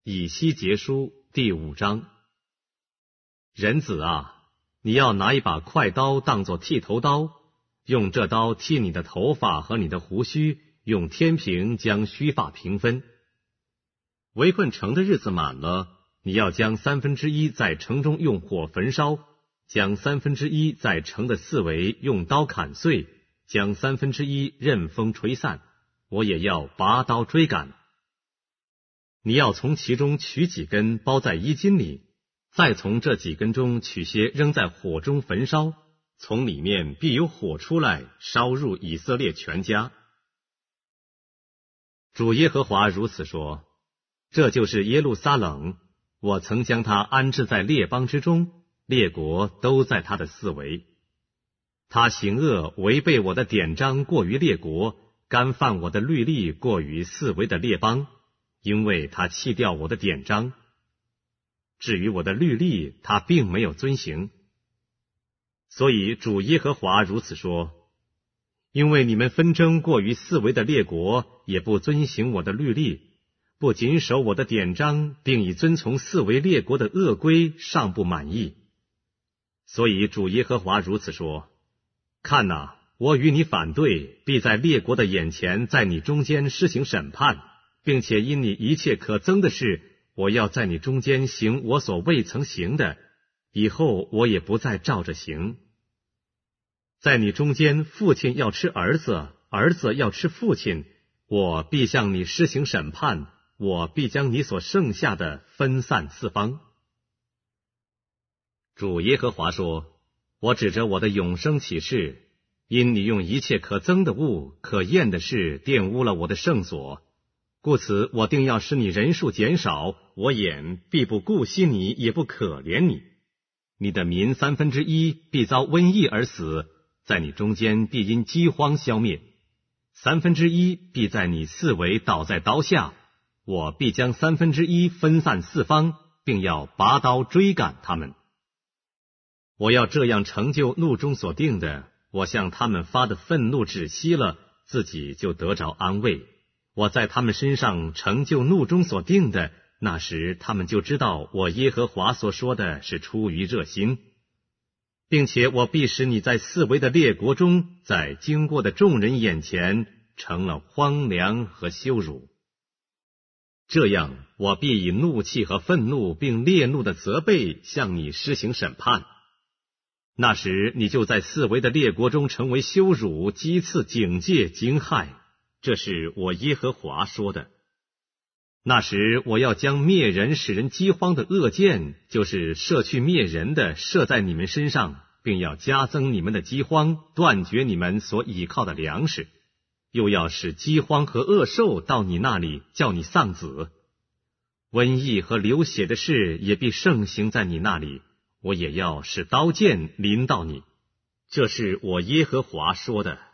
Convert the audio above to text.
以西结书第5章。人子啊，你要拿一把快刀当作剃头刀，用这刀剃你的头发和你的胡须，用天平将须发平分。围困城的日子满了，你要将1/3在城中用火焚烧，将1/3在城的四围用刀砍碎，将1/3任风吹散，我也要拔刀追赶。你要从其中取几根包在衣襟里，再从这几根中取些扔在火中焚烧，从里面必有火出来，烧入以色列全家。主耶和华如此说：这就是耶路撒冷，我曾将他安置在列邦之中，列国都在他的四围。他行恶，违背我的典章过于列国，干犯我的律例过于四围的列邦，因为他弃掉我的典章。至于我的律例，他并没有遵行。所以主耶和华如此说：因为你们纷争过于四围的列国，也不遵行我的律例，不谨守我的典章，并以遵从四围列国的恶规，尚不满意。所以主耶和华如此说：看哪，我与你反对，必在列国的眼前在你中间施行审判，并且因你一切可憎的事，我要在你中间行我所未曾行的，以后我也不再照着行。在你中间，父亲要吃儿子，儿子要吃父亲，我必向你施行审判，我必将你所剩下的分散四方。主耶和华说：我指着我的永生起誓，因你用一切可憎的物、可厌的事玷污了我的圣所，故此我定要使你人数减少，我眼必不顾惜你，也不可怜你。你的民1/3必遭瘟疫而死，在你中间必因饥荒消灭，1/3必在你四围倒在刀下，我必将1/3分散四方，并要拔刀追赶他们。我要这样成就怒中所定的，我向他们发的愤怒止息了，自己就得着安慰。我在他们身上成就怒中所定的，那时他们就知道我耶和华所说的是出于热心，并且我必使你在四围的列国中，在经过的众人眼前成了荒凉和羞辱。这样，我必以怒气和愤怒并烈怒的责备向你施行审判。那时你就在四围的列国中成为羞辱、讥刺、警戒、惊骇，这是我耶和华说的。那时我要将灭人使人饥荒的恶箭，就是射去灭人的，射在你们身上，并要加增你们的饥荒，断绝你们所倚靠的粮食，又要使饥荒和恶兽到你那里，叫你丧子。瘟疫和流血的事也必盛行在你那里，我也要使刀剑临到你。这是我耶和华说的。